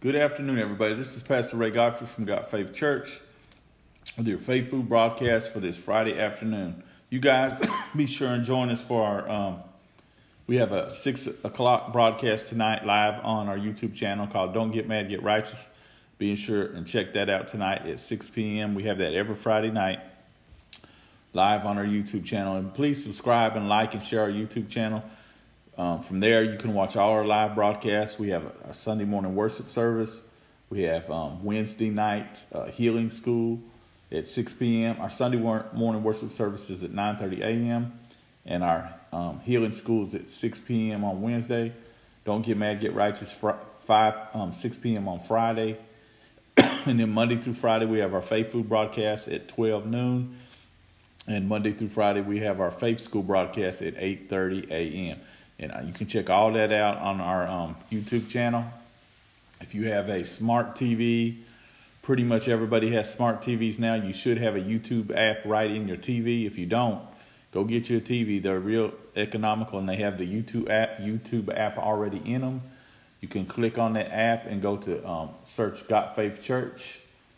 Good afternoon, everybody. This is Pastor Ray Godfrey from God Faith Church with your Faith Food broadcast for this Friday afternoon. You guys be sure and join us for our, we have a 6 o'clock broadcast tonight live on our YouTube channel called Don't Get Mad, Get Righteous. Be sure and check that out tonight at 6 p.m. We have that every Friday night live on our YouTube channel. And please subscribe and like and share our YouTube channel. From there, you can watch all our live broadcasts. We have a Sunday morning worship service. We have Wednesday night healing school at 6 p.m. Our Sunday morning worship service is at 9:30 a.m. And our healing school is at 6 p.m. on Wednesday. Don't Get Mad, Get Righteous, 6 p.m. on Friday. And then Monday through Friday, we have our Faith Food broadcast at 12 noon. And Monday through Friday, we have our Faith School broadcast at 8:30 a.m. And you can check all that out on our YouTube channel. If you have a smart TV, pretty much everybody has smart TVs now. You should have a YouTube app right in your TV. If you don't, go get you a TV. They're real economical, and they have the YouTube app already in them. You can click on that app and go to search God Faith Church,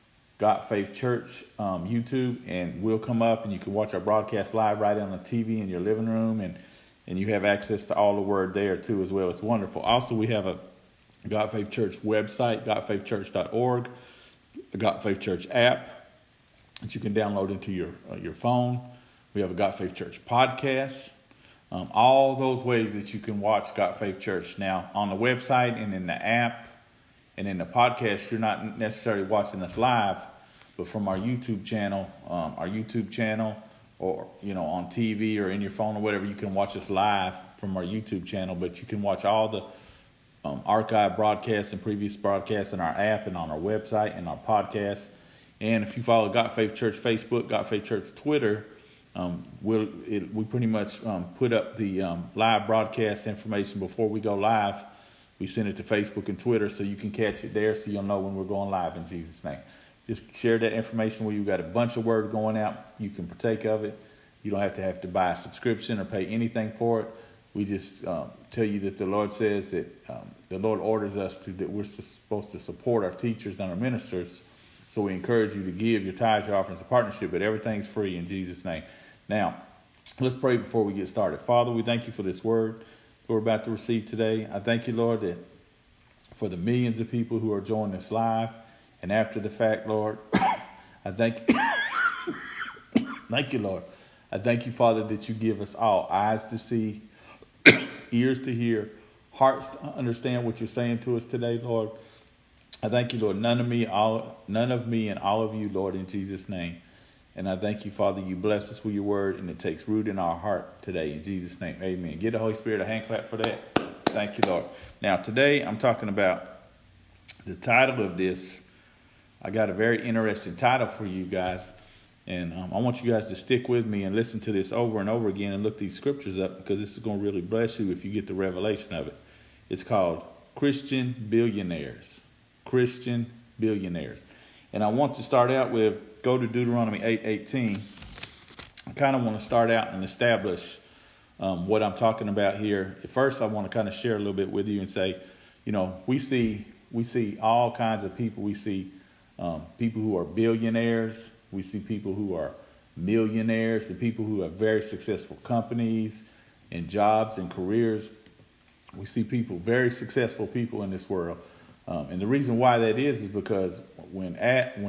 YouTube, and we'll come up, and you can watch our broadcast live right on the TV in your living room, and you have access to all the word there too as well. It's wonderful. Also, we have a God Faith Church website, godfaithchurch.org, a God Faith Church app that you can download into your phone. We have a God Faith Church podcast. All those ways that you can watch God Faith Church. Now, on the website and in the app and in the podcast, you're not necessarily watching us live, but from our YouTube channel, or on TV or in your phone or whatever, you can watch us live from our YouTube channel. But you can watch all the archive broadcasts and previous broadcasts in our app and on our website and our podcast. And if you follow God Faith Church Facebook, God Faith Church Twitter, we pretty much put up the live broadcast information before we go live. We send it to Facebook and Twitter so you can catch it there, so you'll know when we're going live in Jesus' name. Just share that information where you've got a bunch of word going out. You can partake of it. You don't have to buy a subscription or pay anything for it. We just tell you that the Lord says that the Lord orders us that we're supposed to support our teachers and our ministers. So we encourage you to give your tithes, your offerings, and partnership, but everything's free in Jesus' name. Now, let's pray before we get started. Father, we thank you for this word that we're about to receive today. I thank you, Lord, that for the millions of people who are joining us live and after the fact, Lord, I thank you. Thank you, Lord. I thank you, Father, that you give us all eyes to see, ears to hear, hearts to understand what you're saying to us today, Lord. I thank you, Lord. None of me and all of you, Lord, in Jesus' name. And I thank you, Father, you bless us with your word, and it takes root in our heart today. In Jesus' name, amen. Give the Holy Spirit a hand clap for that. Thank you, Lord. Now, today I'm talking about the title of this. I got a very interesting title for you guys. And I want you guys to stick with me and listen to this over and over again and look these scriptures up, because this is going to really bless you if you get the revelation of it. It's called Christian Billionaires. Christian Billionaires. And I want to start out with, go to Deuteronomy 8:18. I kind of want to start out and establish what I'm talking about here. At first, I want to kind of share a little bit with you and say, we see all kinds of people. We see people who are billionaires. We see people who are millionaires and people who have very successful companies and jobs and careers. We see very successful people in this world. And the reason why that is because when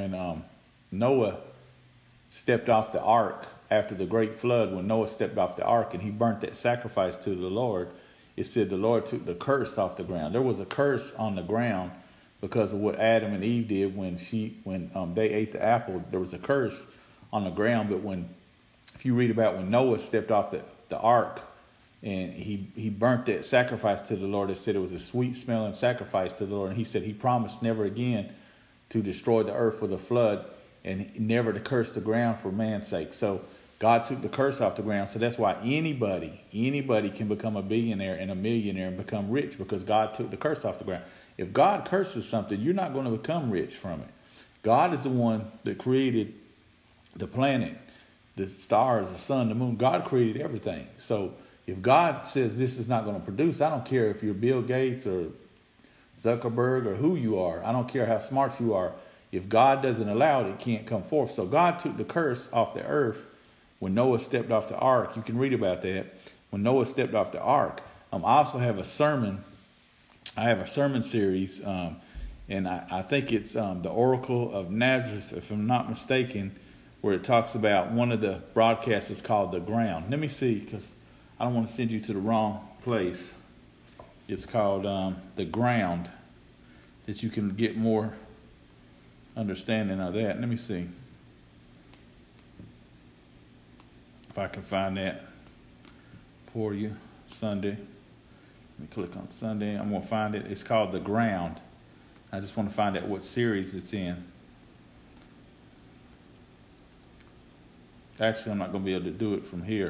Noah stepped off the ark after the great flood, when Noah stepped off the ark and he burnt that sacrifice to the Lord, it said the Lord took the curse off the ground. There was a curse on the ground because of what Adam and Eve did when they ate the apple. There was a curse on the ground. But if you read about when Noah stepped off the ark and he burnt that sacrifice to the Lord, it said it was a sweet smelling sacrifice to the Lord. And he said he promised never again to destroy the earth with a flood and never to curse the ground for man's sake. So God took the curse off the ground. So that's why anybody can become a billionaire and a millionaire and become rich, because God took the curse off the ground. If God curses something, you're not going to become rich from it. God is the one that created the planet, the stars, the sun, the moon. God created everything. So if God says this is not going to produce, I don't care if you're Bill Gates or Zuckerberg or who you are. I don't care how smart you are. If God doesn't allow it, it can't come forth. So God took the curse off the earth when Noah stepped off the ark. You can read about that. When Noah stepped off the ark. I also have a sermon. I have a sermon series, and I think it's the Oracle of Nazareth, if I'm not mistaken, where it talks about one of the broadcasts is called The Ground. Let me see, because I don't want to send you to the wrong place. It's called The Ground, that you can get more understanding of that. Let me see if I can find that for you. Sunday. Let me click on Sunday. I'm going to find it. It's called The Ground. I just want to find out what series it's in. Actually, I'm not going to be able to do it from here.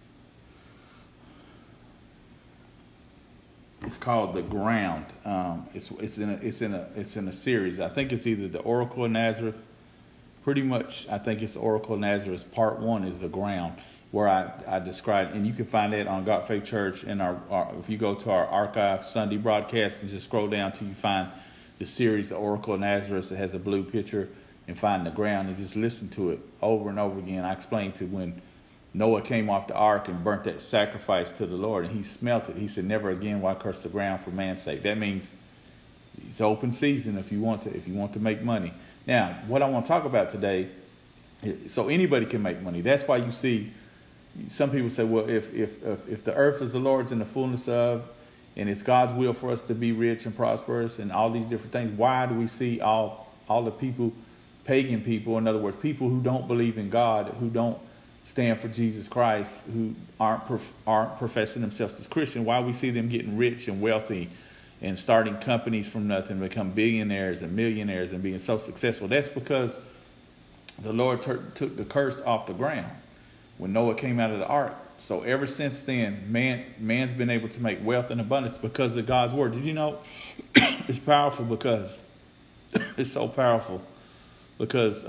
It's called The Ground. It's in a series. I think it's either the Oracle of Nazareth. Pretty much, I think it's the Oracle of Nazareth. Part 1 is The Ground, where I describe, and you can find that on God Faith Church. And if you go to our archive Sunday broadcast and just scroll down till you find the series, the Oracle of Nazareth. It has a blue picture, and find The Ground, and just listen to it over and over again. I explained to when Noah came off the ark and burnt that sacrifice to the Lord, and he smelt it. He said, "Never again will I curse the ground for man's sake." That means it's open season if you want to make money. Now, what I want to talk about today, so anybody can make money. That's why you see some people say, well, if the earth is the Lord's and the fullness of, and it's God's will for us to be rich and prosperous and all these different things, why do we see all the people, pagan people, in other words, people who don't believe in God, who don't stand for Jesus Christ, who aren't professing themselves as Christian, why we see them getting rich and wealthy and starting companies from nothing, become billionaires and millionaires and being so successful? That's because the Lord took the curse off the ground when Noah came out of the ark. So ever since then, man's been able to make wealth and abundance because of God's word. Did you know? It's powerful because it's so powerful because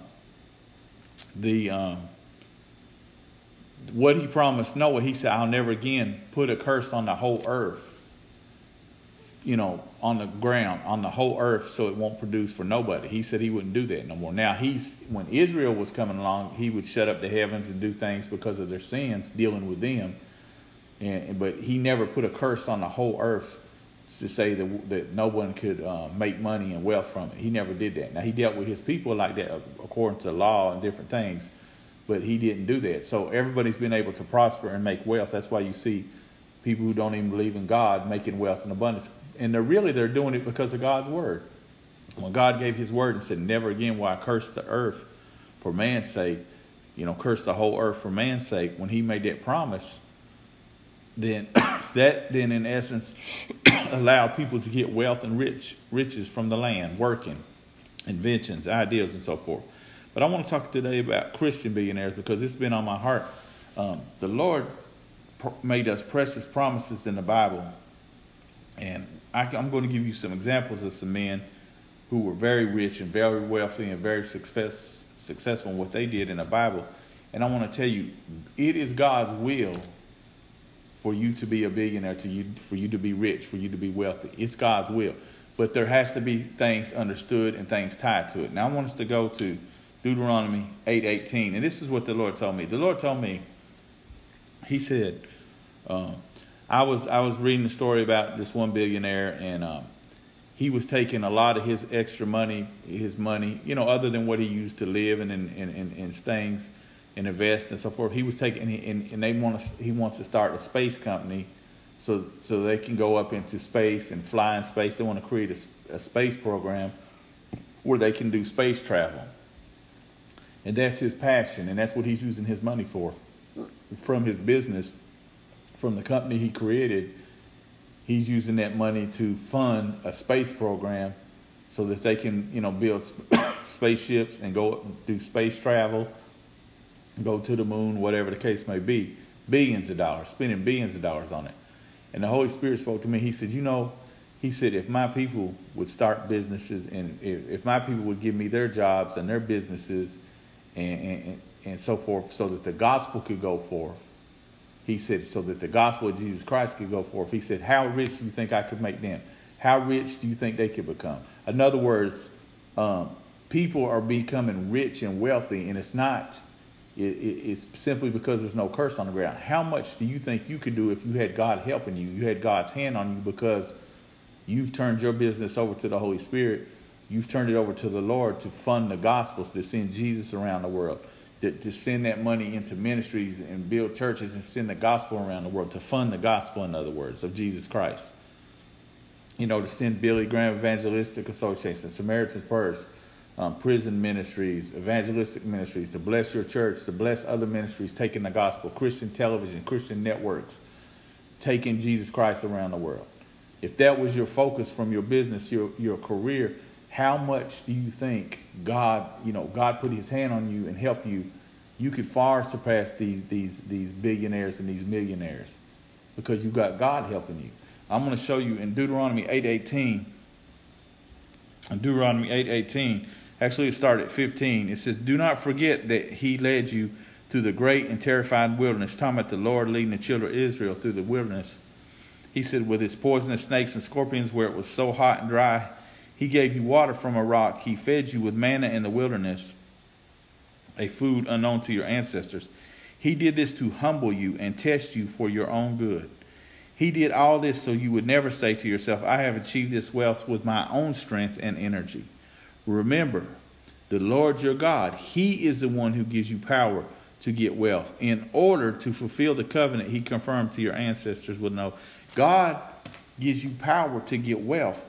what he promised Noah, he said, "I'll never again put a curse on the whole earth, on the ground, on the whole earth, so it won't produce for nobody." He said he wouldn't do that no more. Now, when Israel was coming along, he would shut up the heavens and do things because of their sins, dealing with them. But he never put a curse on the whole earth to say that no one could make money and wealth from it. He never did that. Now, he dealt with his people like that according to law and different things, but he didn't do that. So everybody's been able to prosper and make wealth. That's why you see people who don't even believe in God making wealth and abundance. And they're doing it because of God's word. When God gave his word and said, "Never again will I curse the earth for man's sake," curse the whole earth for man's sake. When he made that promise, then that in essence allowed people to get wealth and riches from the land, working, inventions, ideas, and so forth. But I want to talk today about Christian billionaires because it's been on my heart. The Lord made us precious promises in the Bible. And I'm going to give you some examples of some men who were very rich and very wealthy and very successful in what they did in the Bible. And I want to tell you, it is God's will for you to be a billionaire, for you to be rich, for you to be wealthy. It's God's will. But there has to be things understood and things tied to it. Now I want us to go to Deuteronomy 8:18. And this is what the Lord told me. The Lord told me, he said, I was reading the story about this one billionaire, and he was taking a lot of his extra money, other than what he used to live and things and invest and so forth. He was taking, and he wants to start a space company so they can go up into space and fly in space. They want to create a space program where they can do space travel. And that's his passion, and that's what he's using his money for. From his business, from the company he created, he's using that money to fund a space program so that they can, build spaceships and go do space travel, go to the moon, whatever the case may be. Billions of dollars, spending billions of dollars on it. And the Holy Spirit spoke to me. He said, if my people would start businesses and if my people would give me their jobs and their businesses and so forth, so that the gospel could go forth. He said, so that the gospel of Jesus Christ could go forth. He said, how rich do you think I could make them? how rich do you think they could become? In other words, people are becoming rich and wealthy, and it's simply because there's no curse on the ground. How much do you think you could do if you had God helping you? You had God's hand on you because you've turned your business over to the Holy Spirit. You've turned it over to the Lord to fund the gospels, to send Jesus around the world, to send that money into ministries and build churches and send the gospel around the world, to fund the gospel, in other words, of Jesus Christ. To send Billy Graham Evangelistic Association, Samaritan's Purse, prison ministries, evangelistic ministries, to bless your church, to bless other ministries, taking the gospel, Christian television, Christian networks, taking Jesus Christ around the world. If that was your focus from your business, your career, how much do you think God put his hand on you and helped you? You could far surpass these billionaires and these millionaires because you got God helping you. I'm going to show you in Deuteronomy 8:18. In Deuteronomy 8:18, actually it started at 15. It says, "Do not forget that he led you through the great and terrifying wilderness." Talking about the Lord leading the children of Israel through the wilderness. He said, "With his poisonous snakes and scorpions, where it was so hot and dry, he gave you water from a rock. He fed you with manna in the wilderness, a food unknown to your ancestors. He did this to humble you and test you for your own good. He did all this so you would never say to yourself, 'I have achieved this wealth with my own strength and energy.' Remember, the Lord your God, he is the one who gives you power to get wealth in order to fulfill the covenant he confirmed to your ancestors with no." God gives you power to get wealth.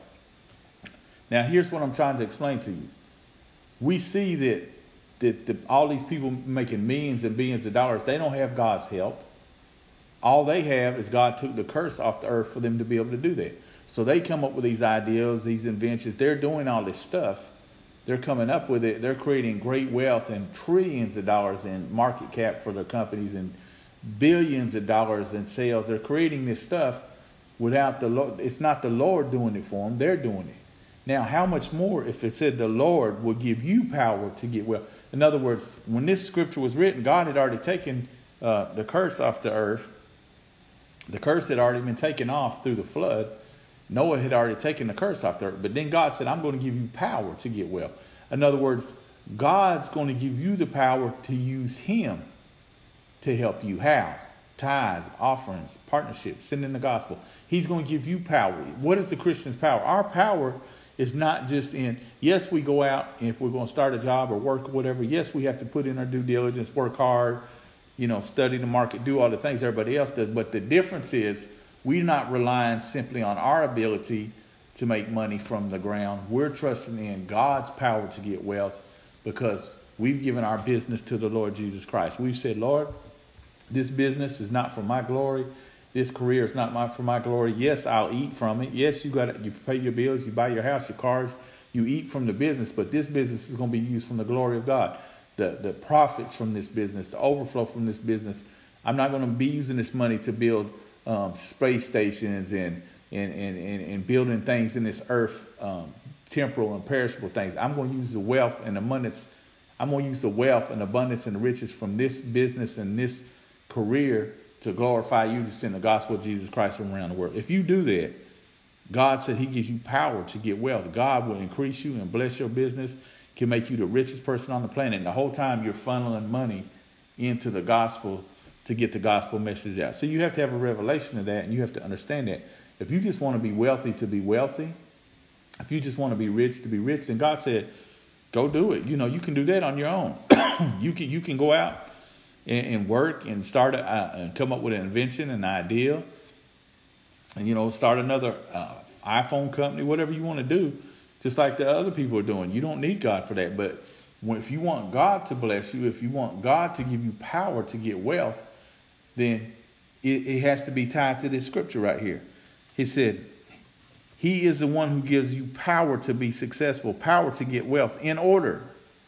Now, here's what I'm trying to explain to you. We see that all these people making millions and billions of dollars, they don't have God's help. All they have is God took the curse off the earth for them to be able to do that. So they come up with these ideas, these inventions. They're doing all this stuff. They're coming up with it. They're creating great wealth and trillions of dollars in market cap for their companies and billions of dollars in sales. They're creating this stuff without the Lord. It's not the Lord doing it for them. They're doing it. Now, how much more if it said the Lord will give you power to get wealth? In other words, when this scripture was written, God had already taken the curse off the earth. The curse had already been taken off through the flood. Noah had already taken the curse off the earth. But then God said, "I'm going to give you power to get wealth." In other words, God's going to give you the power to use him to help you. How? Tithes, offerings, partnerships, sending the gospel. He's going to give you power. What is the Christian's power? Our power is not just in, yes, we go out and if we're going to start a job or work or whatever, yes, we have to put in our due diligence, work hard, study the market, do all the things everybody else does. But the difference is we're not relying simply on our ability to make money from the ground. We're trusting in God's power to get wealth because we've given our business to the Lord Jesus Christ. We've said, "Lord, this business is not for my glory. This career is not for my glory. Yes, I'll eat from it. Yes, you pay your bills, you buy your house, your cars, you eat from the business, but this business is going to be used from the glory of God. The profits from this business, the overflow from this business. I'm not going to be using this money to build space stations and building things in this earth, temporal and perishable things. I'm going to use the wealth and abundance. I'm going to use the wealth and abundance and the riches from this business and this career to glorify you, to send the gospel of Jesus Christ around the world." If you do that, God said he gives you power to get wealth. God will increase you and bless your business, can make you the richest person on the planet. And the whole time you're funneling money into the gospel to get the gospel message out. So you have to have a revelation of that, and you have to understand that. If you just want to be wealthy to be wealthy, if you just want to be rich to be rich, then God said, go do it. You can do that on your own. You can go out and work and start and come up with an invention, an idea, and start another iPhone company, whatever you want to do, just like the other people are doing. You don't need God for that. But if you want God to bless you, if you want God to give you power to get wealth, then it has to be tied to this scripture right here. He said, he is the one who gives you power to be successful, power to get wealth in order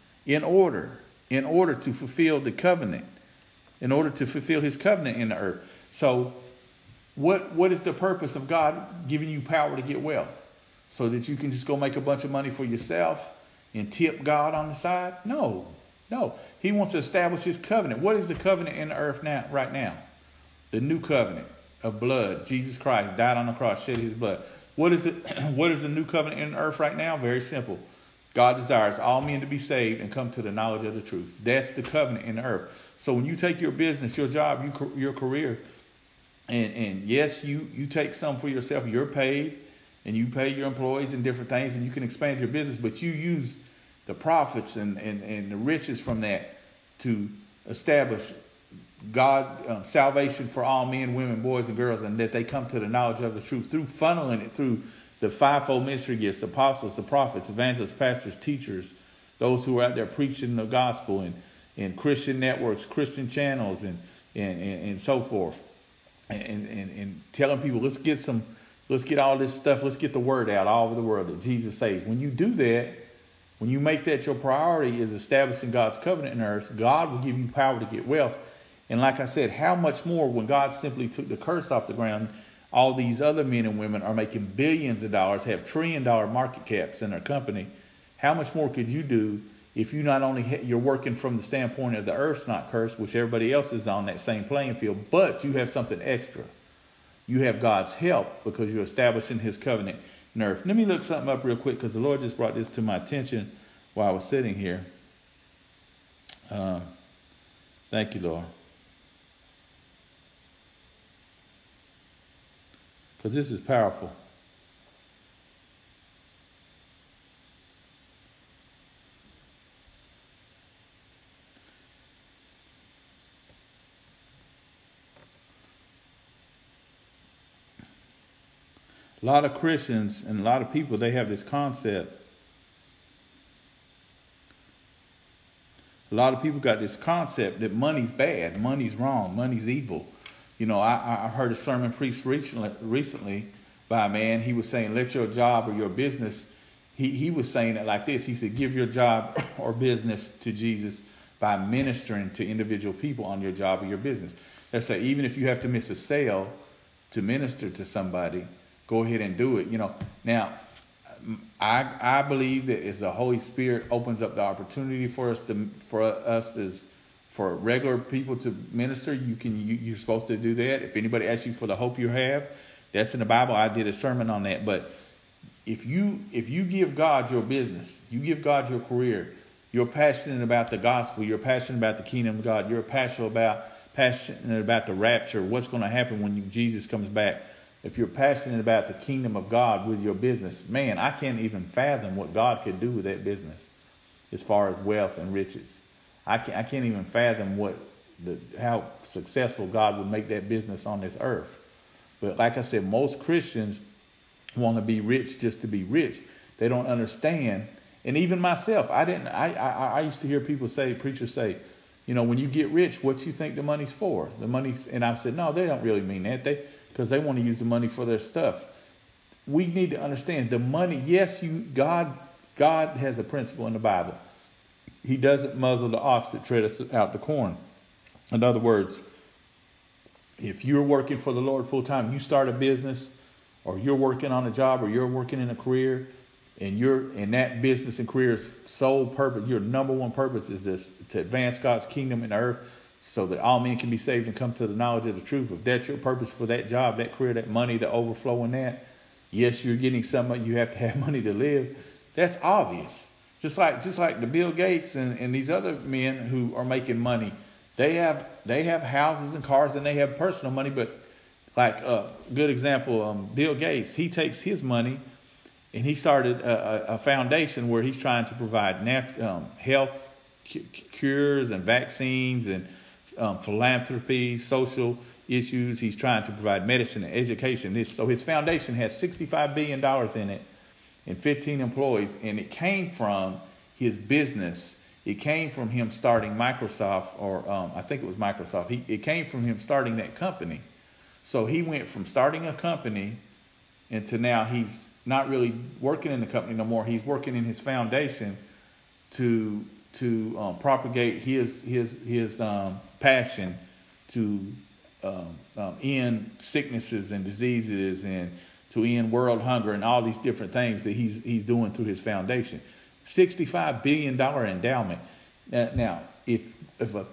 to fulfill the covenant, in order to fulfill his covenant in the earth. So what is the purpose of God giving you power to get wealth? So that you can just go make a bunch of money for yourself and tip God on the side? No. He wants to establish his covenant. What is the covenant in the earth right now? The new covenant of blood. Jesus Christ died on the cross, shed his blood. What is it? What is the new covenant in the earth right now? Very simple. God desires all men to be saved and come to the knowledge of the truth. That's the covenant in the earth. So when you take your business, your job, your career, and yes, you take some for yourself. You're paid, and you pay your employees and different things, and you can expand your business. But you use the profits and the riches from that to establish God, salvation for all men, women, boys, and girls, and that they come to the knowledge of the truth through funneling it through the fivefold ministry gifts: apostles, the prophets, evangelists, pastors, teachers, those who are out there preaching the gospel, and Christian networks, Christian channels, and so forth, and telling people, let's get all this stuff, let's get the word out all over the world that Jesus saves. When you do that, when you make that your priority, is establishing God's covenant in earth, God will give you power to get wealth. And like I said, how much more when God simply took the curse off the ground? All these other men and women are making billions of dollars, have $1 trillion market caps in their company. How much more could you do if you not only you're working from the standpoint of the earth's not cursed, which everybody else is on that same playing field, but you have something extra. You have God's help because you're establishing his covenant in earth. Let me look something up real quick because the Lord just brought this to my attention while I was sitting here. Thank you, Lord. Because this is powerful. A lot of Christians and a lot of people, they have this concept. A lot of people got this concept that money's bad, money's wrong, money's evil. You know, I heard a sermon preached recently by a man. He was saying, let your job or your business, he was saying it like this. He said, give your job or business to Jesus by ministering to individual people on your job or your business. Let's say, even if you have to miss a sale to minister to somebody, go ahead and do it. You know, now, I believe that as the Holy Spirit opens up the opportunity for us as for regular people to minister, you're supposed to do that. If anybody asks you for the hope you have, that's in the Bible. I did a sermon on that. But if you give God your business, you give God your career, you're passionate about the gospel, you're passionate about the kingdom of God, you're passionate about the rapture, what's going to happen when Jesus comes back. If you're passionate about the kingdom of God with your business, man, I can't even fathom what God could do with that business as far as wealth and riches. I can't even fathom how successful God would make that business on this earth. But like I said, most Christians want to be rich just to be rich. They don't understand. And even myself, I used to hear preachers say, you know, when you get rich, what you think the money's for? And I said, no, they don't really mean that. Because they want to use the money for their stuff. We need to understand the money. Yes, God has a principle in the Bible. He doesn't muzzle the ox that treadeth out the corn. In other words, if you're working for the Lord full time, you start a business, or you're working on a job, or you're working in a career, and you're in that business and career's sole purpose, your number one purpose is this: to advance God's kingdom in the earth, so that all men can be saved and come to the knowledge of the truth. If that's your purpose for that job, that career, that money, the overflow in that, yes, you're getting some. You have to have money to live. That's obvious. Just like the Bill Gates and these other men who are making money, they have houses and cars and they have personal money. But like a good example, Bill Gates, he takes his money and he started a foundation where he's trying to provide health cures and vaccines and philanthropy, social issues. He's trying to provide medicine and education. So his foundation has $65 billion in it and 15 employees. And it came from his business. It came from him starting Microsoft, or I think it was Microsoft. It came from him starting that company. So he went from starting a company into now he's not really working in the company no more. He's working in his foundation to propagate his passion to end sicknesses and diseases and to end world hunger and all these different things that he's doing through his foundation. $65 billion endowment. Now,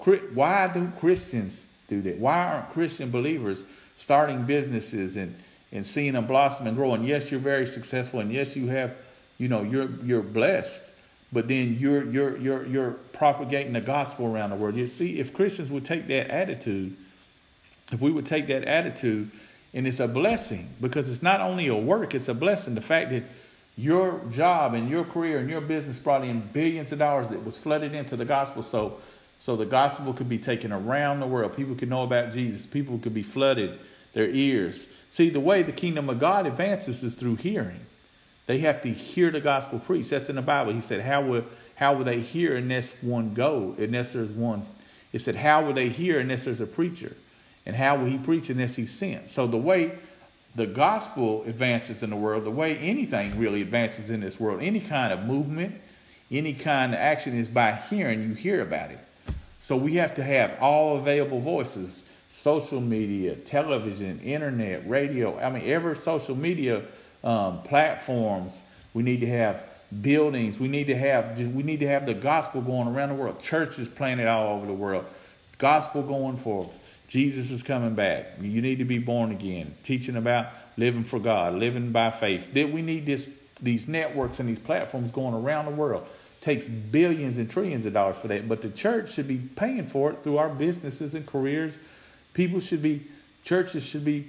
why do Christians do that? Why aren't Christian believers starting businesses and and seeing them blossom and grow. And yes, you're very successful, and yes, you have, you're blessed. But then you're propagating the gospel around the world. You see, if Christians would take that attitude, if we would take that attitude, and it's a blessing, because it's not only a work, it's a blessing. The fact that your job and your career and your business brought in billions of dollars that was flooded into the gospel, so the gospel could be taken around the world. People could know about Jesus. People could be flooded, their ears. See, the way the kingdom of God advances is through hearing. They have to hear the gospel preached. That's in the Bible. He said, how will they hear unless one go? Unless there's one. It said, how will they hear unless there's a preacher? And how will he preach unless he's sent? So the way the gospel advances in the world, the way anything really advances in this world, any kind of movement, any kind of action is by hearing. You hear about it. So we have to have all available voices, social media, television, internet, radio. I mean, every social media platforms. We need to have buildings. We need to have the gospel going around the world. Churches planted all over the world. Gospel going forth. Jesus is coming back. You need to be born again. Teaching about living for God, living by faith. That we need these networks and these platforms going around the world. Takes billions and trillions of dollars for that. But the church should be paying for it through our businesses and careers. Churches should be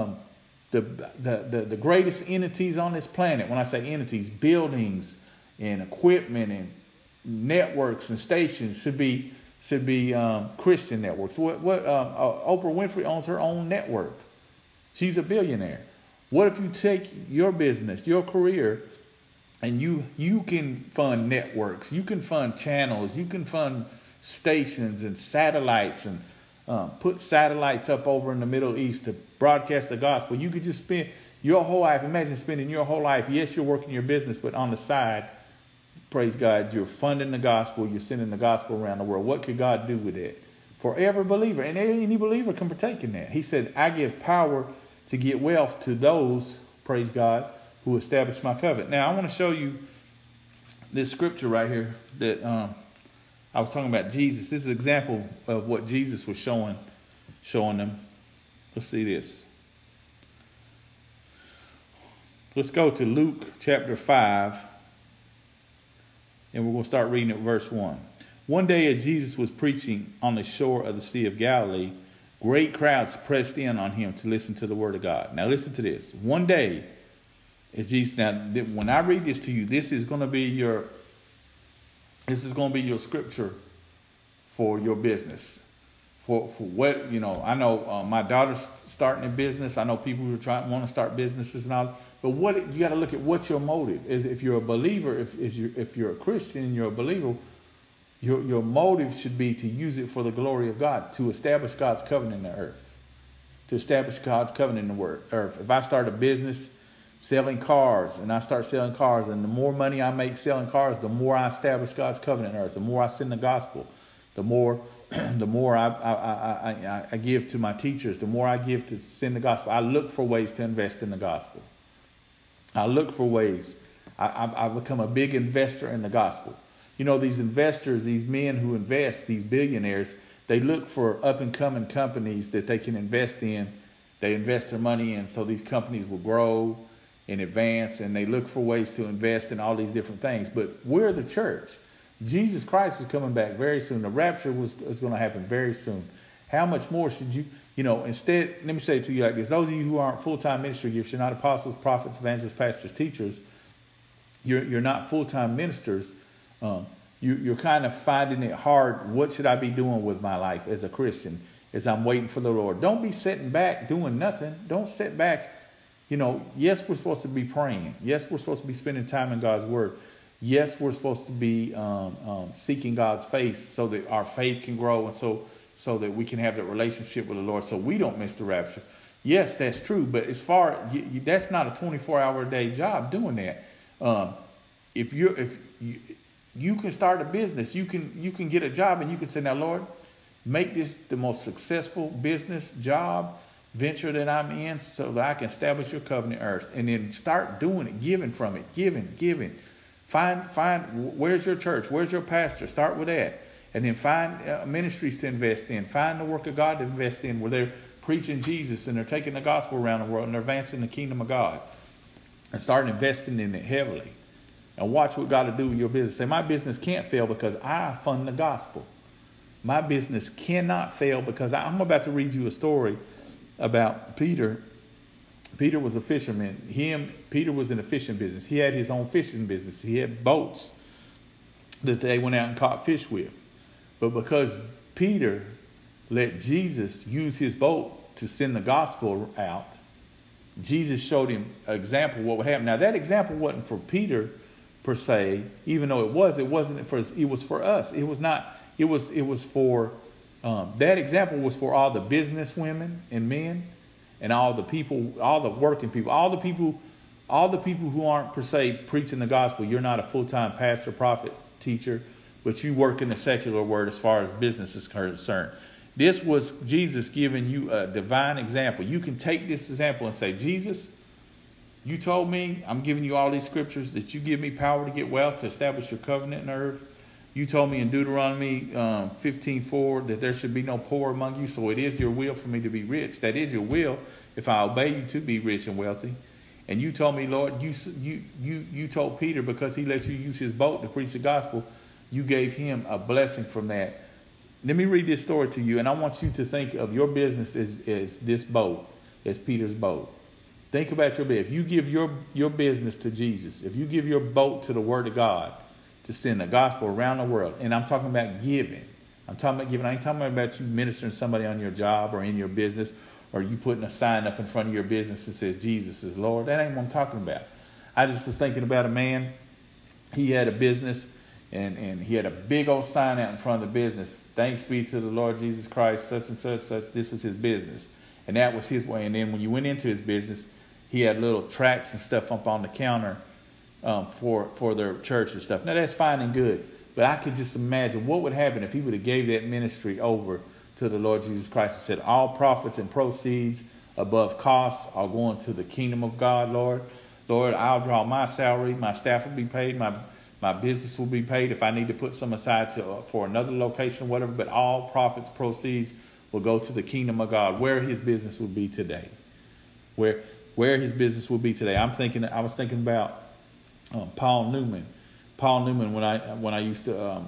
the greatest entities on this planet. When I say entities, buildings and equipment and networks and stations should be Christian networks. Oprah Winfrey owns her own network. She's a billionaire. What if you take your business, your career, and you can fund networks, you can fund channels, you can fund stations and satellites, and put satellites up over in the Middle East to broadcast the gospel. You could just spend your whole life. Imagine spending your whole life. Yes, you're working your business, but on the side, praise God, you're funding the gospel. You're sending the gospel around the world. What could God do with it? For every believer, and any believer can partake in that. He said, I give power to get wealth to those, praise God, who establish my covenant. Now, I want to show you this scripture right here that I was talking about Jesus. This is an example of what Jesus was showing them. Let's see this. Let's go to Luke chapter 5, and we're going to start reading at verse 1. One day as Jesus was preaching on the shore of the Sea of Galilee, great crowds pressed in on him to listen to the word of God. Now listen to this. One day as Jesus, now when I read this to you, this is going to be your scripture for your business. For what, I know my daughter's starting a business. I know people who want to start businesses and all. But you got to look at what's your motive. Is if you're a believer, if you're a Christian and you're a believer, your motive should be to use it for the glory of God, to establish God's covenant in the earth, to establish God's covenant in the earth. If I start a business selling cars, and I start selling cars, and the more money I make selling cars, the more I establish God's covenant in earth, the more I send the gospel, the more I give to my teachers, the more I give to send the gospel. I look for ways to invest in the gospel. I look for ways. I become a big investor in the gospel. These investors, these men who invest, these billionaires, they look for up-and-coming companies that they can invest in. They invest their money in so these companies will grow and advance, and they look for ways to invest in all these different things. But we're the church. Jesus Christ is coming back very soon. The rapture is going to happen very soon. How much more should instead, let me say it to you like this. Those of you who aren't full-time ministry gifts, you're not apostles, prophets, evangelists, pastors, teachers. You're not full-time ministers. You're kind of finding it hard. What should I be doing with my life as a Christian as I'm waiting for the Lord? Don't be sitting back doing nothing. Don't sit back. Yes, we're supposed to be praying. Yes, we're supposed to be spending time in God's word. Yes, we're supposed to be seeking God's face so that our faith can grow and so that we can have that relationship with the Lord so we don't miss the rapture. Yes, that's true. But as far that's not a 24-hour a day job doing that. If you can start a business, you can get a job, and you can say, now, Lord, make this the most successful business job venture that I'm in so that I can establish your covenant earth. And then start doing it, giving from it, giving. Find where's your church? Where's your pastor? Start with that. And then find ministries to invest in. Find the work of God to invest in where they're preaching Jesus, and they're taking the gospel around the world, and they're advancing the kingdom of God and starting investing in it heavily. And watch what God will do with your business. Say, my business can't fail because I fund the gospel. My business cannot fail because I'm about to read you a story about Peter. Peter was a fisherman. Peter was in a fishing business. He had his own fishing business. He had boats that they went out and caught fish with. But because Peter let Jesus use his boat to send the gospel out, Jesus showed him an example of what would happen. Now, that example wasn't for Peter per se, even though it wasn't for us. It was for us. It was not. It was for that example was for all the business women and men, and all the people, all the working people, all the people who aren't per se preaching the gospel. You're not a full-time pastor, prophet, teacher, but you work in the secular world as far as business is concerned. This was Jesus giving you a divine example. You can take this example and say, Jesus, you told me, I'm giving you all these scriptures, that you give me power to get wealth, to establish your covenant in earth. You told me in Deuteronomy 15:4 that there should be no poor among you. So it is your will for me to be rich. That is your will if I obey you to be rich and wealthy. And you told me, Lord, you told Peter, because he let you use his boat to preach the gospel, you gave him a blessing from that. Let me read this story to you, and I want you to think of your business as this boat, as Peter's boat. Think about your business. If you give your business to Jesus, if you give your boat to the Word of God to send the gospel around the world, and I'm talking about giving. I'm talking about giving. I ain't talking about you ministering to somebody on your job or in your business, or you putting a sign up in front of your business that says Jesus is Lord. That ain't what I'm talking about. I just was thinking about a man. He had a business, and he had a big old sign out in front of the business. Thanks be to the Lord Jesus Christ, such and such, such. This was his business. And that was his way. And then when you went into his business, he had little tracts and stuff up on the counter for their church and stuff. Now, that's fine and good. But I could just imagine what would happen if he would have gave that ministry over to the Lord Jesus Christ and said, all profits and proceeds above costs are going to the kingdom of God, Lord. Lord, I'll draw my salary. My staff will be paid. My business will be paid if I need to put some aside for another location or whatever. But all profits, proceeds will go to the kingdom of God, where his business will be today. Where his business will be today. I was thinking about Paul Newman. Paul Newman, when I used to,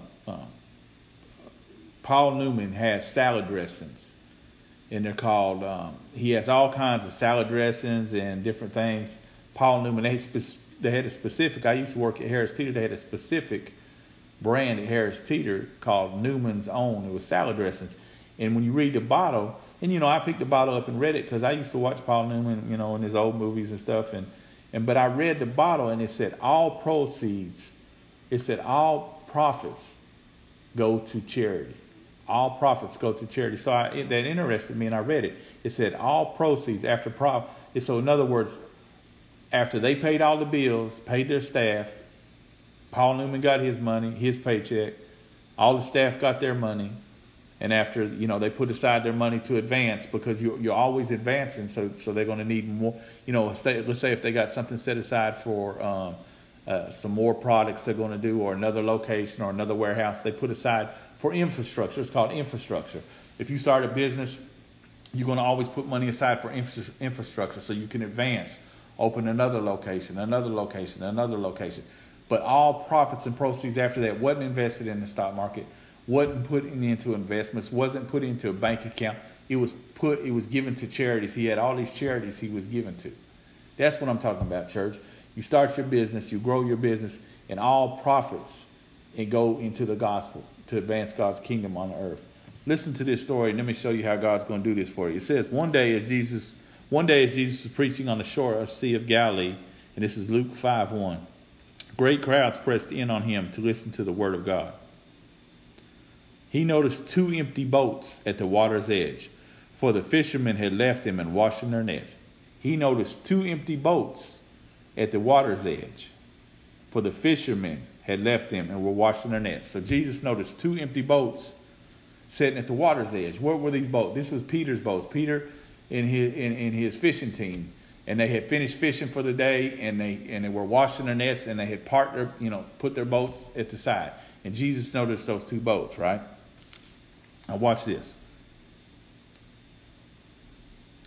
Paul Newman has salad dressings, and they're called. He has all kinds of salad dressings and different things. Paul Newman, they had a specific. I used to work at Harris Teeter. They had a specific brand at Harris Teeter called Newman's Own. It was salad dressings, and when you read the bottle, and I picked the bottle up and read it because I used to watch Paul Newman, in his old movies and stuff, but I read the bottle and it said all proceeds. It said all profits go to charity. All profits go to charity. So that interested me, and I read it. It said all proceeds after profit. So in other words, after they paid all the bills, paid their staff, Paul Newman got his money, his paycheck. All the staff got their money. And after, they put aside their money to advance, because you're always advancing. So they're going to need more. Let's say if they got something set aside for some more products they're going to do, or another location or another warehouse, they put aside for infrastructure. It's called infrastructure. If you start a business, you're going to always put money aside for infrastructure so you can advance, open another location. But all profits and proceeds after that wasn't invested in the stock market, wasn't put into investments, wasn't put into a bank account. It was given to charities. He had all these charities he was given to. That's what I'm talking about, church. You start your business, you grow your business, and all profits and go into the gospel to advance God's kingdom on the earth. Listen to this story, and let me show you how God's going to do this for you. It says, one day as Jesus was preaching on the shore of the Sea of Galilee, and this is Luke 5:1. Great crowds pressed in on him to listen to the word of God. He noticed 2 empty boats at the water's edge, for the fishermen had left him and washing their nets. He noticed 2 empty boats at the water's edge, for the fishermen had left them and were washing their nets. So Jesus noticed 2 empty boats sitting at the water's edge. What were these boats? This was Peter's boats. Peter and his fishing team, and they had finished fishing for the day, and they were washing their nets, and they had put their boats at the side. And Jesus noticed those 2 boats, right? Now watch this.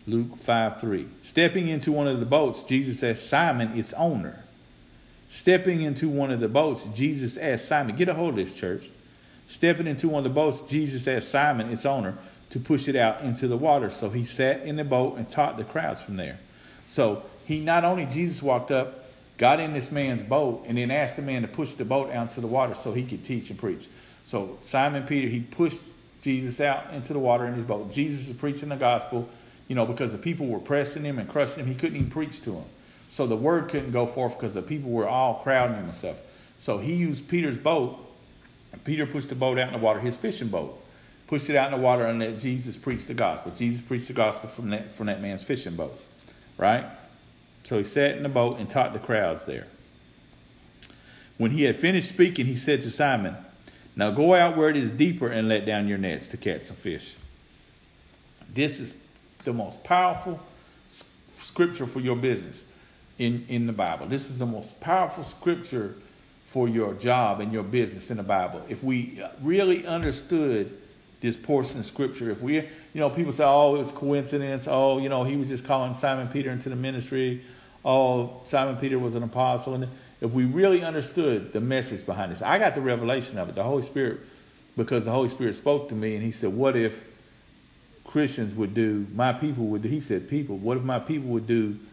Luke 5:3. Stepping into one of the boats, Jesus asked Simon, its owner. Stepping into one of the boats, Jesus asked Simon, get a hold of this, church. Stepping into one of the boats, Jesus asked Simon, its owner, to push it out into the water. So he sat in the boat and taught the crowds from there. So Jesus walked up, got in this man's boat, and then asked the man to push the boat out into the water so he could teach and preach. So Simon Peter, he pushed Jesus out into the water in his boat. Jesus is preaching the gospel, because the people were pressing him and crushing him. He couldn't even preach to them. So the word couldn't go forth because the people were all crowding him and stuff. So he used Peter's boat. And Peter pushed the boat out in the water, his fishing boat. Pushed it out in the water and let Jesus preach the gospel. Jesus preached the gospel from that man's fishing boat. Right? So he sat in the boat and taught the crowds there. When he had finished speaking, he said to Simon, now go out where it is deeper and let down your nets to catch some fish. This is the most powerful scripture for your business in the Bible. This is the most powerful scripture for your job and your business in the Bible. If we really understood this portion of scripture, if we, people say, oh, it was coincidence. Oh, he was just calling Simon Peter into the ministry. Oh, Simon Peter was an apostle. And if we really understood the message behind this, I got the revelation of it. The Holy Spirit, because the Holy Spirit spoke to me and he said, what if Christians would do, my people would do, he said, what if my people would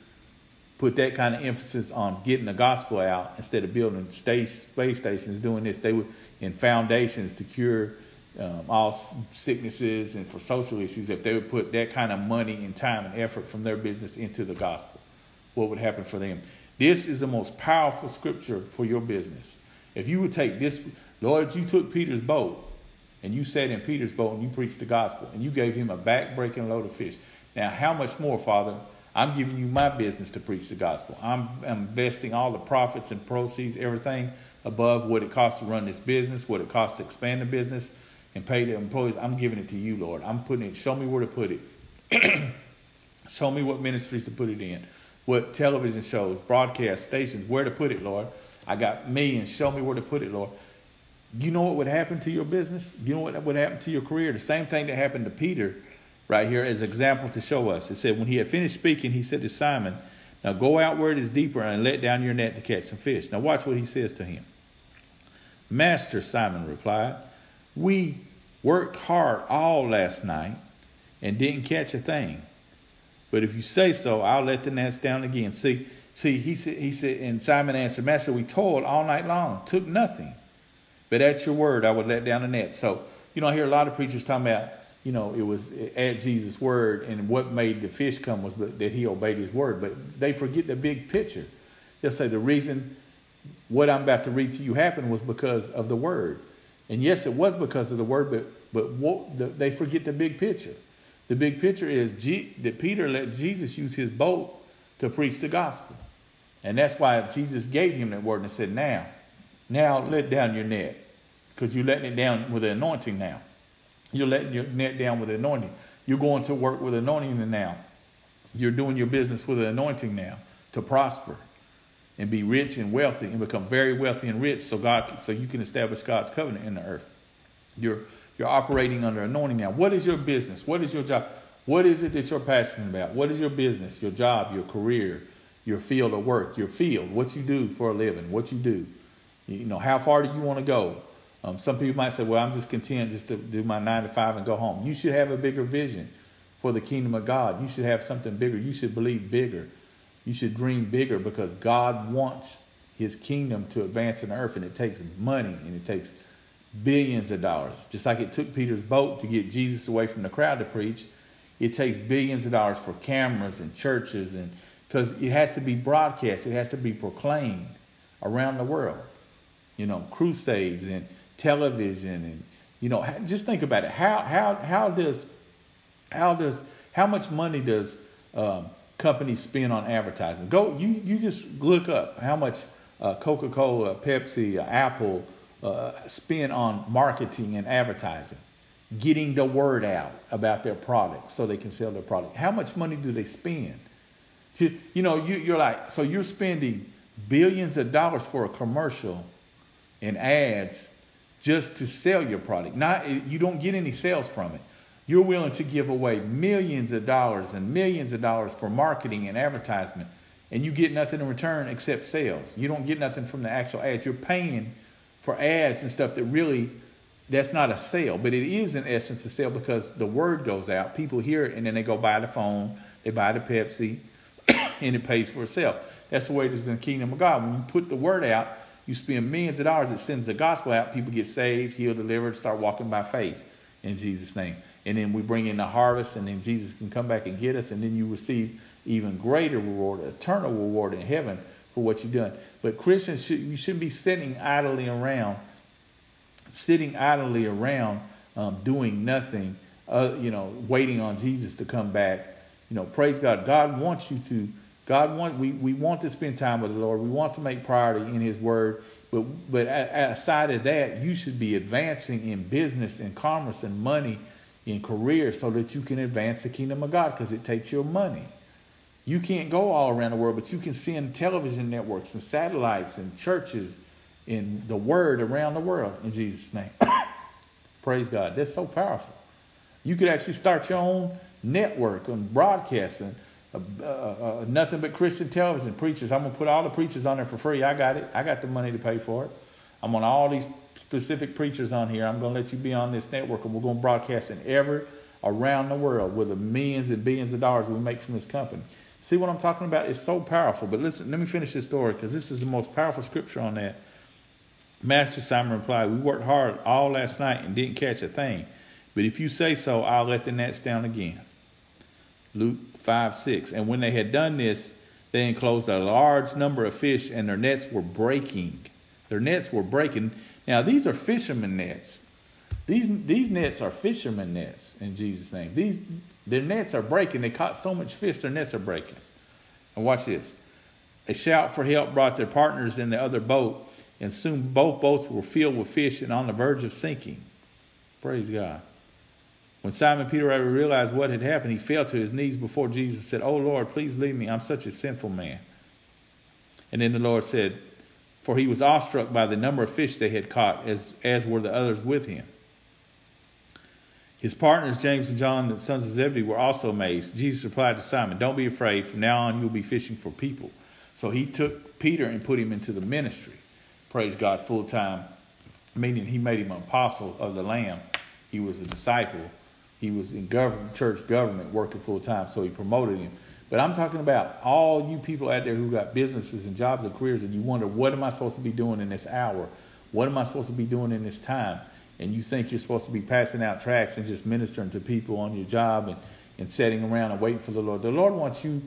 put that kind of emphasis on getting the gospel out instead of building space stations, doing this. They would, in foundations to cure all sicknesses and for social issues, if they would put that kind of money and time and effort from their business into the gospel, what would happen for them? This is the most powerful scripture for your business. If you would take this, Lord, you took Peter's boat and you sat in Peter's boat and you preached the gospel and you gave him a back-breaking load of fish. Now, how much more, Father? I'm giving you my business to preach the gospel. I'm investing all the profits and proceeds, everything above what it costs to run this business, what it costs to expand the business and pay the employees. I'm giving it to you, Lord. I'm putting it. Show me where to put it. Show me what ministries to put it in, what television shows, broadcast stations, where to put it, Lord. I got millions. Show me where to put it, Lord. You know what would happen to your business? You know what would happen to your career? The same thing that happened to Peter right here as an example to show us. It said, when he had finished speaking, he said to Simon, now go out where it is deeper and let down your net to catch some fish. Now watch what he says to him. Master, Simon replied, we worked hard all last night and didn't catch a thing. But if you say so, I'll let the nets down again. See, he said, and Simon answered, Master, we toiled all night long, took nothing. But at your word, I would let down the net. So, I hear a lot of preachers talking about, it was at Jesus' word, and what made the fish come was that he obeyed his word. But they forget the big picture. They'll say the reason what I'm about to read to you happened was because of the word. And yes, it was because of the word, but they forget the big picture. The big picture is that Peter let Jesus use his boat to preach the gospel. And that's why Jesus gave him that word and said, now let down your net, because you're letting it down with the anointing now. You're letting your net down with the anointing. You're going to work with anointing now. You're doing your business with the anointing now to prosper and be rich and wealthy and become very wealthy and rich so you can establish God's covenant in the earth. You're operating under anointing now. What is your business? What is your job? What is it that you're passionate about? What is your business, your job, your career, your field of work, your field, what you do for a living, what you do? How far do you want to go? Some people might say, well, I'm just content just to do my 9 to 5 and go home. You should have a bigger vision for the kingdom of God. You should have something bigger. You should believe bigger. You should dream bigger, because God wants his kingdom to advance in the earth, and it takes money and it takes billions of dollars. Just like it took Peter's boat to get Jesus away from the crowd to preach, it takes billions of dollars for cameras and churches, and because it has to be broadcast, it has to be proclaimed around the world. Crusades and television, and just think about it. How much money does companies spend on advertising? You just look up how much Coca-Cola, Pepsi, Apple spend on marketing and advertising, getting the word out about their product so they can sell their product. How much money do they spend? You're like, so you're spending billions of dollars for a commercial and ads just to sell your product. You don't get any sales from it. You're willing to give away millions of dollars and millions of dollars for marketing and advertisement, and you get nothing in return except sales. You don't get nothing from the actual ads. You're paying for ads and stuff that really, that's not a sale, but it is in essence a sale because the word goes out. People hear it, and then they go buy the phone, they buy the Pepsi, and it pays for a sale. That's the way it is in the kingdom of God. When you put the word out, you spend millions of dollars. It sends the gospel out. People get saved, healed, delivered, start walking by faith in Jesus' name. And then we bring in the harvest, and then Jesus can come back and get us, and then you receive even greater reward, eternal reward in heaven for what you've done. But Christians, you shouldn't be sitting idly around, doing nothing, waiting on Jesus to come back. Praise God. God wants you to. We want to spend time with the Lord. We want to make priority in His Word. But aside of that, you should be advancing in business and commerce and money, in career, so that you can advance the kingdom of God, because it takes your money. You can't go all around the world, but you can send television networks and satellites and churches in the word around the world in Jesus' name. Praise God. That's so powerful. You could actually start your own network and broadcasting. Nothing but Christian television preachers. I'm going to put all the preachers on there for free. I got it. I got the money to pay for it. I'm on all these specific preachers on here. I'm going to let you be on this network, and we're going to broadcast in around the world with the millions and billions of dollars we make from this company. See what I'm talking about? It's so powerful. But listen, let me finish this story, because this is the most powerful scripture on that. Master Simon replied, "We worked hard all last night and didn't catch a thing. But if you say so, I'll let the nets down again." Luke 5:6. And when they had done this, they enclosed a large number of fish, and their nets were breaking. Now, these are fishermen nets. These nets are fishermen nets in Jesus' name. Their nets are breaking. They caught so much fish, their nets are breaking. And watch this. A shout for help brought their partners in the other boat, and soon both boats were filled with fish and on the verge of sinking. Praise God. When Simon Peter realized what had happened, he fell to his knees before Jesus and said, "Oh Lord, please leave me. I'm such a sinful man." And then the Lord said, for he was awestruck by the number of fish they had caught, as were the others with him. His partners, James and John, the sons of Zebedee, were also amazed. Jesus replied to Simon, "Don't be afraid. From now on, you'll be fishing for people." So he took Peter and put him into the ministry. Praise God, full time. Meaning he made him an apostle of the Lamb. He was a disciple. He was in church government working full time. So he promoted him. But I'm talking about all you people out there who got businesses and jobs and careers, and you wonder, what am I supposed to be doing in this hour? What am I supposed to be doing in this time? And you think you're supposed to be passing out tracts and just ministering to people on your job and sitting around and waiting for the Lord. The Lord wants you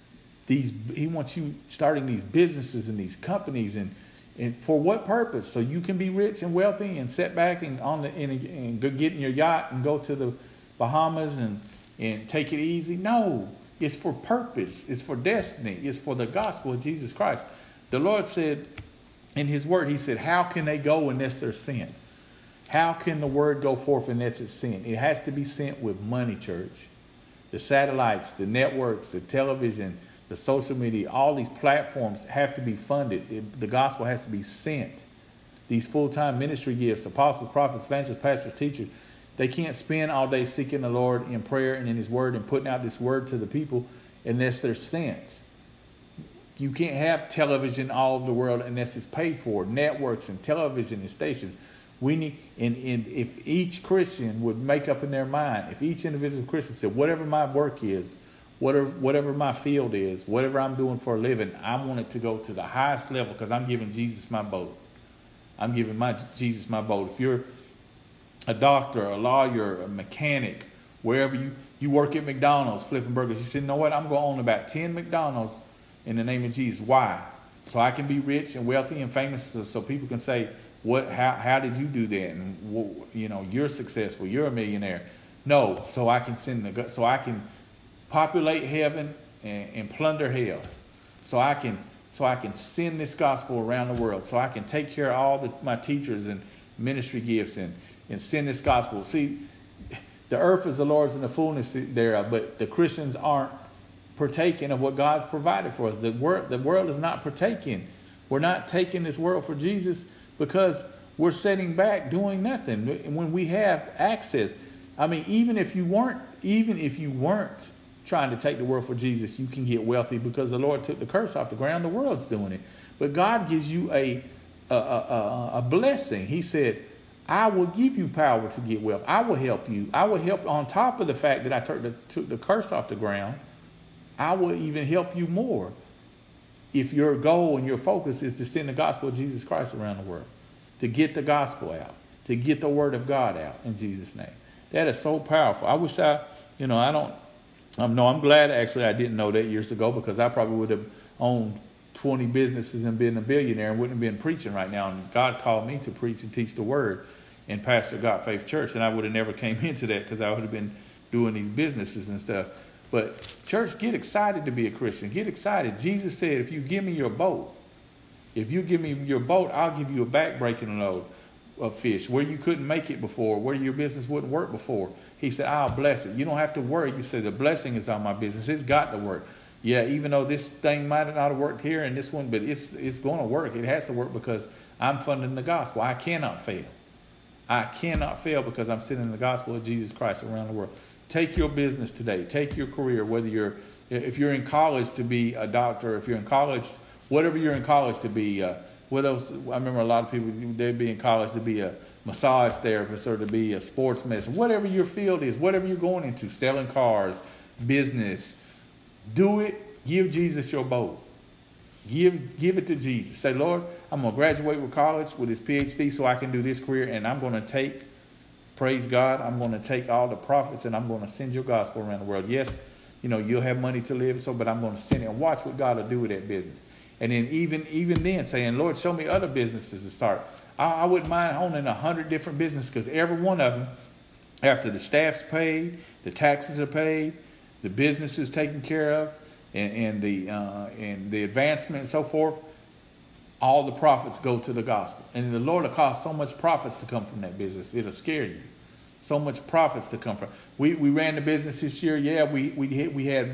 He wants you starting these businesses and these companies, and for what purpose? So you can be rich and wealthy and sit back and go get in your yacht and go to the Bahamas and take it easy? No. It's for purpose. It's for destiny. It's for the gospel of Jesus Christ. The Lord said in His word, He said, how can they go unless they're sent? How can the word go forth unless it's sent? It has to be sent with money, church. The satellites, the networks, the television, the social media, all these platforms have to be funded. The gospel has to be sent. These full-time ministry gifts, apostles, prophets, evangelists, pastors, teachers, they can't spend all day seeking the Lord in prayer and in His word and putting out this word to the people unless they're sent. You can't have television all over the world unless it's paid for. Networks and television and stations. We need, and if each Christian would make up in their mind, if each individual Christian said, whatever my work is, whatever my field is, whatever I'm doing for a living, I want it to go to the highest level because I'm giving Jesus my boat. I'm giving Jesus my boat. If you're a doctor, a lawyer, a mechanic, wherever you work at McDonald's flipping burgers, you say, you know what, I'm going to own about 10 McDonald's in the name of Jesus. Why? So I can be rich and wealthy and famous, so people can say, how did you do that? And you're successful, you're a millionaire. No, so I can so I can populate heaven and plunder hell. So I can send this gospel around the world. So I can take care of all my teachers and ministry gifts and send this gospel. See, the earth is the Lord's and the fullness thereof, but the Christians aren't partaking of what God's provided for us. The world is not partaking. We're not taking this world for Jesus because we're sitting back doing nothing. And when we have access, I mean, even if you weren't trying to take the world for Jesus, you can get wealthy because the Lord took the curse off the ground. The world's doing it. But God gives you a blessing. He said, I will give you power to get wealth. I will help you. I will help on top of the fact that I took the curse off the ground. I will even help you more if your goal and your focus is to send the gospel of Jesus Christ around the world, to get the gospel out, to get the word of God out in Jesus' name. That is so powerful. I wish I'm glad actually I didn't know that years ago, because I probably would have owned 20 businesses and been a billionaire and wouldn't have been preaching right now. And God called me to preach and teach the word and pastor God Faith Church. And I would have never came into that because I would have been doing these businesses and stuff. But church, get excited to be a Christian. Get excited. Jesus said, if you give me your boat, I'll give you a back-breaking load of fish where you couldn't make it before, where your business wouldn't work before. He said, I'll bless it. You don't have to worry. You say the blessing is on my business. It's got to work. Yeah, even though this thing might not have worked here and this one, but it's going to work. It has to work because I'm funding the gospel. I cannot fail. I cannot fail because I'm sending the gospel of Jesus Christ around the world. Take your business today. Take your career, if you're in college to be a doctor, if you're in college, whatever you're in college to be. What else? I remember a lot of people, they'd be in college to be a massage therapist or to be a sports medicine. Whatever your field is, whatever you're going into, selling cars, business, do it. Give Jesus your boat. Give it to Jesus. Say, Lord, I'm going to graduate with college with this PhD so I can do this career, and I'm going to take, praise God, I'm going to take all the profits and I'm going to send your gospel around the world. Yes, you'll have money to live, but I'm going to send it and watch what God will do with that business. And then even then saying, Lord, show me other businesses to start. I wouldn't mind owning 100 different businesses, because every one of them, after the staff's paid, the taxes are paid, the business is taken care of, and the advancement and so forth, all the profits go to the gospel. And the Lord will cause so much profits to come from that business. It'll scare you. So much profits to come from. We ran the business this year. Yeah, we had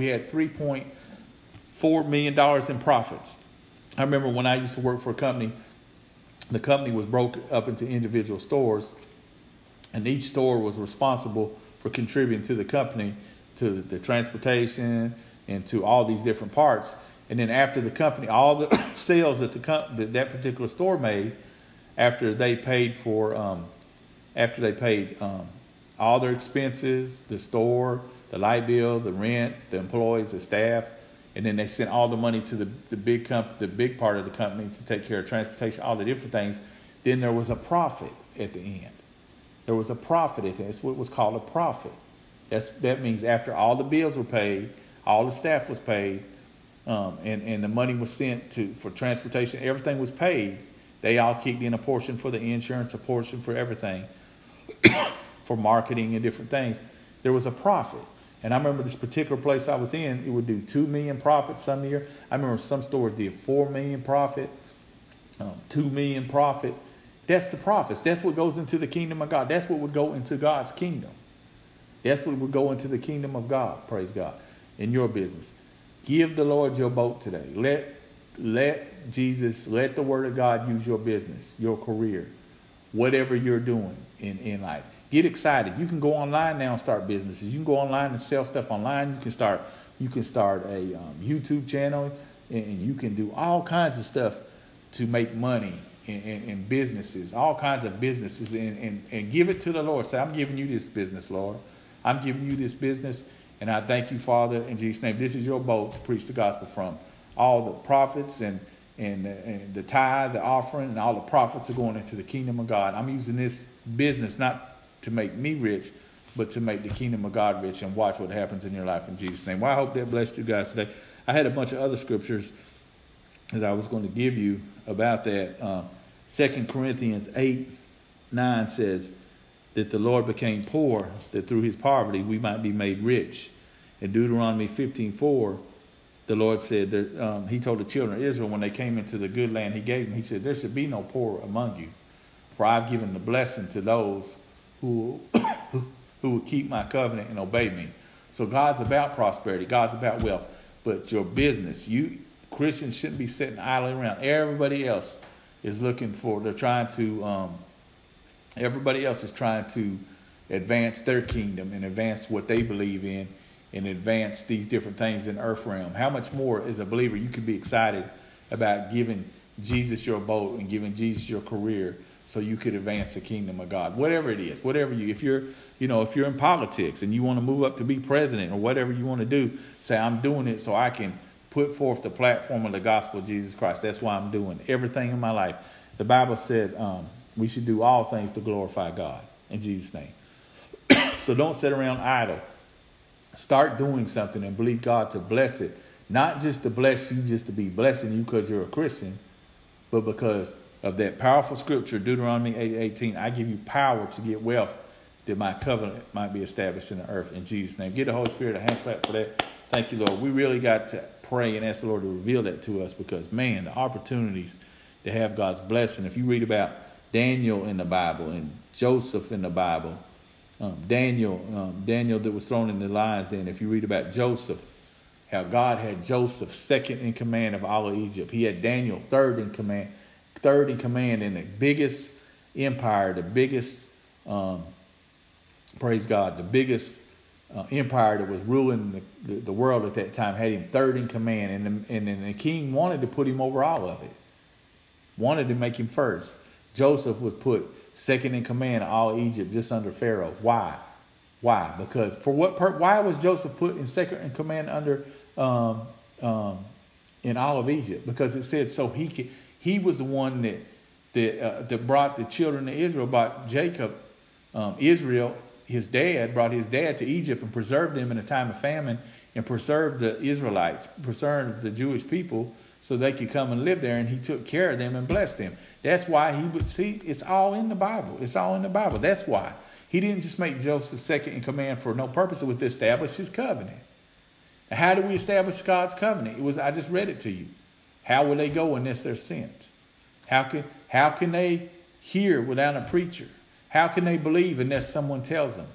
$3.4 million in profits. I remember when I used to work for a company, the company was broke up into individual stores, and each store was responsible for contributing to the company, to the transportation and to all these different parts. And then after the company, all the sales that that particular store made, after they paid all their expenses, the store, the light bill, the rent, the employees, the staff, and then they sent all the money to the big part of the company to take care of transportation, all the different things. Then there was a profit at the end. There was a profit at the end. That's what was called a profit. That means after all the bills were paid, all the staff was paid, and the money was sent for transportation, everything was paid. They all kicked in a portion for the insurance, a portion for everything, for marketing and different things. There was a profit. And I remember this particular place I was in, it would do $2 million profit some year. I remember some stores did $4 million profit, $2 million profit. That's the profits. That's what goes into the kingdom of God. That's what would go into God's kingdom. That's what would go into the kingdom of God, praise God, in your business. Give the Lord your boat today. Let Jesus, let the word of God use your business, your career, whatever you're doing in life. Get excited. You can go online now and start businesses. You can go online and sell stuff online. You can start a YouTube channel, and you can do all kinds of stuff to make money in businesses, all kinds of businesses, and give it to the Lord. Say, I'm giving you this business, Lord. I'm giving you this business, and I thank you, Father, in Jesus' name. This is your boat to preach the gospel from. All the profits and the tithe, the offering, and all the profits are going into the kingdom of God. I'm using this business not to make me rich, but to make the kingdom of God rich, and watch what happens in your life in Jesus' name. Well, I hope that blessed you guys today. I had a bunch of other scriptures that I was going to give you about that. 2 Corinthians 8:9 says that the Lord became poor, that through his poverty we might be made rich. In Deuteronomy 15:4, the Lord said that he told the children of Israel when they came into the good land he gave them, he said, there should be no poor among you, for I've given the blessing to those who will keep my covenant and obey me. So God's about prosperity. God's about wealth. But your business, Christians shouldn't be sitting idly around. Everybody else is looking for, everybody else is trying to advance their kingdom and advance what they believe in and advance these different things in the earth realm. How much more as a believer you could be excited about giving Jesus your boat and giving Jesus your career so you could advance the kingdom of God. Whatever it is, if you're in politics and you want to move up to be president or whatever you want to do, say, I'm doing it so I can put forth the platform of the gospel of Jesus Christ. That's why I'm doing everything in my life. The Bible said we should do all things to glorify God in Jesus' name. So don't sit around idle. Start doing something and believe God to bless it. Not just to bless you, just to be blessing you because you're a Christian, but because of that powerful scripture, Deuteronomy 8:18, I give you power to get wealth that my covenant might be established in the earth. In Jesus' name. Give the Holy Spirit a hand clap for that. Thank you, Lord. We really got to pray and ask the Lord to reveal that to us because, man, the opportunities to have God's blessing. If you read about Daniel in the Bible and Joseph in the Bible, Daniel that was thrown in the lion's den. If you read about Joseph, how God had Joseph second in command of all of Egypt. He had Daniel third in command in the biggest empire, the biggest, praise God, the biggest empire that was ruling the world at that time, had him third in command. And the king wanted to put him over all of it, wanted to make him first. Joseph was put second in command of all Egypt, just under Pharaoh. Why? Because why was Joseph put in second in command under in all of Egypt? Because it said so he was the one that brought the children of Israel, brought Jacob, Israel, his dad, brought his dad to Egypt and preserved them in a time of famine and preserved the Israelites, preserved the Jewish people so they could come and live there, and he took care of them and blessed them. That's why he would see, it's all in the Bible. It's all in the Bible. That's why. He didn't just make Joseph second in command for no purpose. It was to establish his covenant. And how do we establish God's covenant? I just read it to you. How will they go unless they're sent? How can they hear without a preacher? How can they believe unless someone tells them?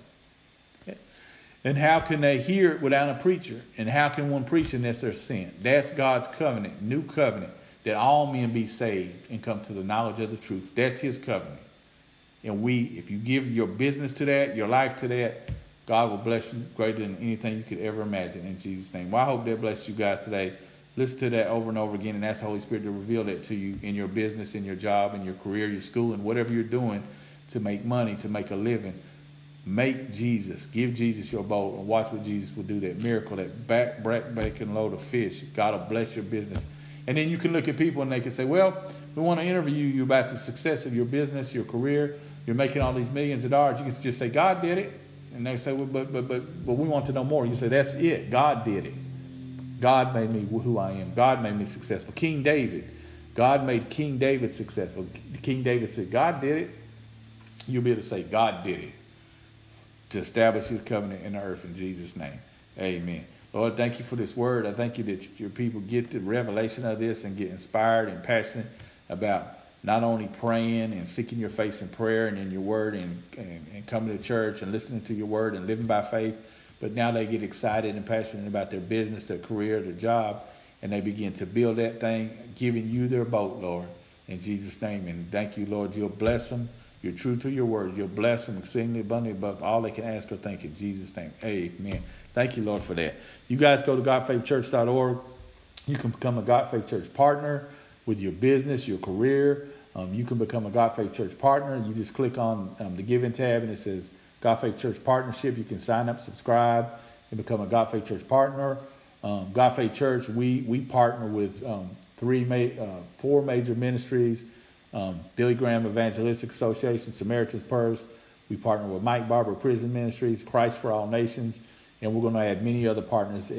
And how can they hear without a preacher? And how can one preach unless they're sent? That's God's covenant, new covenant, that all men be saved and come to the knowledge of the truth. That's his covenant. And if you give your business to that, your life to that, God will bless you greater than anything you could ever imagine in Jesus' name. Well, I hope that blessed you guys today. Listen to that over and over again and ask the Holy Spirit to reveal that to you in your business, in your job, in your career, your school, and whatever you're doing to make money, to make a living. Make Jesus, give Jesus your boat, and watch what Jesus will do, that miracle, that back-breaking load of fish. God will bless your business. And then you can look at people and they can say, well, we want to interview you about the success of your business, your career. You're making all these millions of dollars. You can just say, God did it. And they say, well, but we want to know more. You say, that's it. God did it. God made me who I am. God made me successful. King David. God made King David successful. King David said, God did it. You'll be able to say, God did it, to establish his covenant in the earth in Jesus' name. Amen. Lord, thank you for this word. I thank you that your people get the revelation of this and get inspired and passionate about not only praying and seeking your face in prayer and in your word and coming to church and listening to your word and living by faith, but now they get excited and passionate about their business, their career, their job, and they begin to build that thing, giving you their boat, Lord, in Jesus' name. And thank you, Lord, you'll bless them. You're true to your word. You'll bless them exceedingly abundantly above all they can ask or think in Jesus' name. Amen. Thank you, Lord, for that. You guys go to GodFaithChurch.org. You can become a God Faith Church partner with your business, your career. You can become a God Faith Church partner. You just click on the Giving tab, and it says God Faith Church Partnership. You can sign up, subscribe, and become a God Faith Church partner. God Faith Church, we partner with 4 major ministries. Billy Graham Evangelistic Association, Samaritan's Purse. We partner with Mike Barber Prison Ministries, Christ for All Nations, and we're going to add many other partners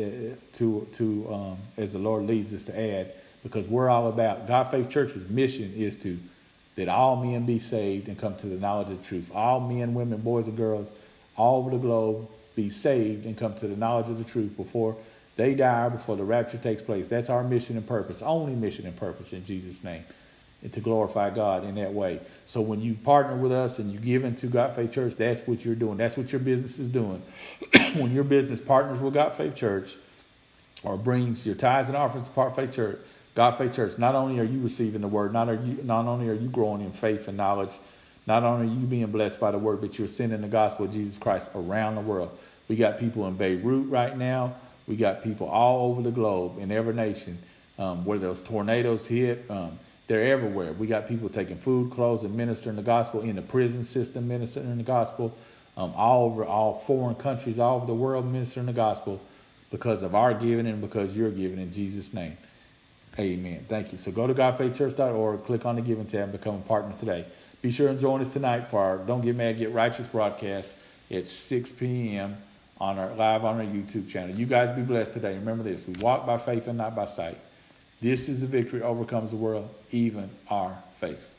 to as the Lord leads us to add, because we're all about God Faith Church's mission is that all men be saved and come to the knowledge of the truth. All men, women, boys, and girls all over the globe be saved and come to the knowledge of the truth before they die, before the rapture takes place. That's our mission and purpose, only mission and purpose in Jesus' name. And to glorify God in that way. So when you partner with us and you give into God Faith Church, that's what you're doing. That's what your business is doing. When your business partners with God Faith Church or brings your tithes and offerings to God Faith Church, not only are you receiving the word, not only are you growing in faith and knowledge, Not only are you being blessed by the word, but you're sending the gospel of Jesus Christ around the world. We got people in Beirut right now. We got people all over the globe in every nation where those tornadoes hit. They're everywhere. We got people taking food, clothes, and ministering the gospel in the prison system, ministering the gospel all over all foreign countries, all over the world, ministering the gospel because of our giving and because you're giving in Jesus' name. Amen. Thank you. So go to godfaithchurch.org, click on the giving tab, and become a partner today. Be sure and join us tonight for our Don't Get Mad, Get Righteous broadcast at 6 p.m. live on our YouTube channel. You guys be blessed today. Remember this: we walk by faith and not by sight. This is the victory overcomes the world, even our faith.